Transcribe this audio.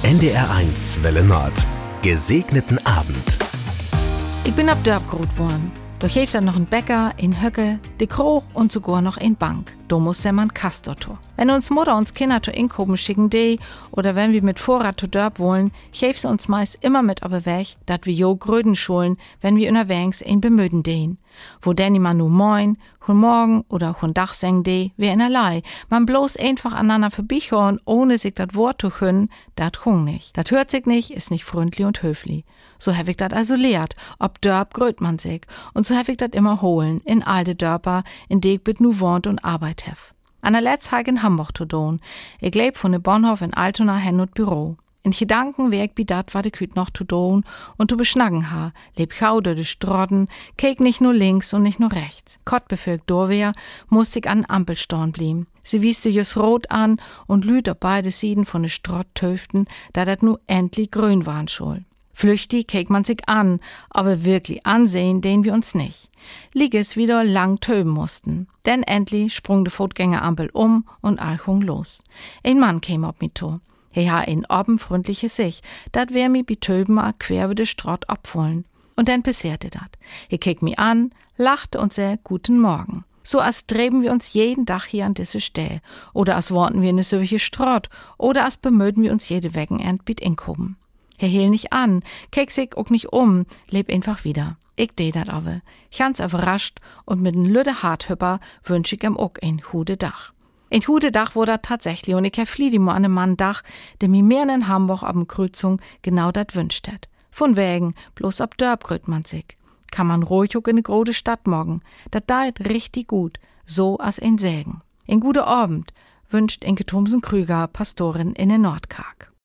NDR1 Welle Nord. Gesegneten Abend. Ich bin ab Dörp groß worden. Doch heeft dann noch ein Bäcker, ein Höcke, de Kroch und sogar noch ein Bank. Da muss der Mann Kastorto. Wenn uns Mutter uns Kinder zu Inkoben schicken oder wenn wir mit Vorrat zu Dörp wollen, heeft sie uns meist immer mit aber weg, dat wir jo Gröden schulen, wenn wir unterwegs ein bemöden deen. Wo denn man nur moin, hun morgen oder hun Dach seng wie in allerlei. Man bloß einfach aneinander vorbeichorn, ohne sich dat Wort zu können, dat hung nicht. Dat hört sich nicht, ist nicht freundlich und höflich. So hab ich dat also lehrt, ob Dörp gröt man sich. Und so hab ich dat immer holen, in alte Dörper, in die ich bit nu wohnt und arbeit hef. An der Letz hag in Hamburg zu doen. Ich leb von de Bonhof in Altona hen und Büro. In Gedanken werk bi dat, wat ich hüt noch zu doen und zu beschnacken ha. Leb gau durch de Strotten, keek nicht nur links und nicht nur rechts. Kott bevor ich doorwehr, musste ich an Ampel storn blieben. Sie wieste just rot an und lüt auf beide Sieden von de Strott töften, da dat nu endlich grün waren schul. Flüchtig keek man sich an, aber wirklich ansehen den wir uns nicht. Lieges wieder lang töben mussten. Denn endlich sprung de Fußgängerampel und Alchung los. Ein Mann käm auf mi to. Er ha ein obenfreundliches Sich, dat wär mi bi töben a quer de Strott abfollen. Und dann passierte dat. Er keek mi an, lachte und sä guten Morgen. So als dreben wir uns jeden Tag hier an diese Stelle. Oder als worten wir ne solche Strott. Oder als bemöden wir uns jede Wochenend bit inkoben. Er hiel nicht an, keek sich auch nicht leb einfach wieder. Ich deh dat aber. Ganz überrascht und mit n lüde Harthüpper wünsch ich ihm auch ein hude Dach. Ein hude Dach wurde dat tatsächlich und ich hab flieh an einem Mann Dach, der mir mehr in Hamburg ab Kreuzung genau dat wünscht hat. Von wegen, bloß ab Dörp gröt man sich. Kann man ruhig auch in ne große Stadt morgen. Dat daet richtig gut, so as ein Sägen. Ein guter Abend wünscht Inke Thomsen-Krüger, Pastorin in der Nordkark.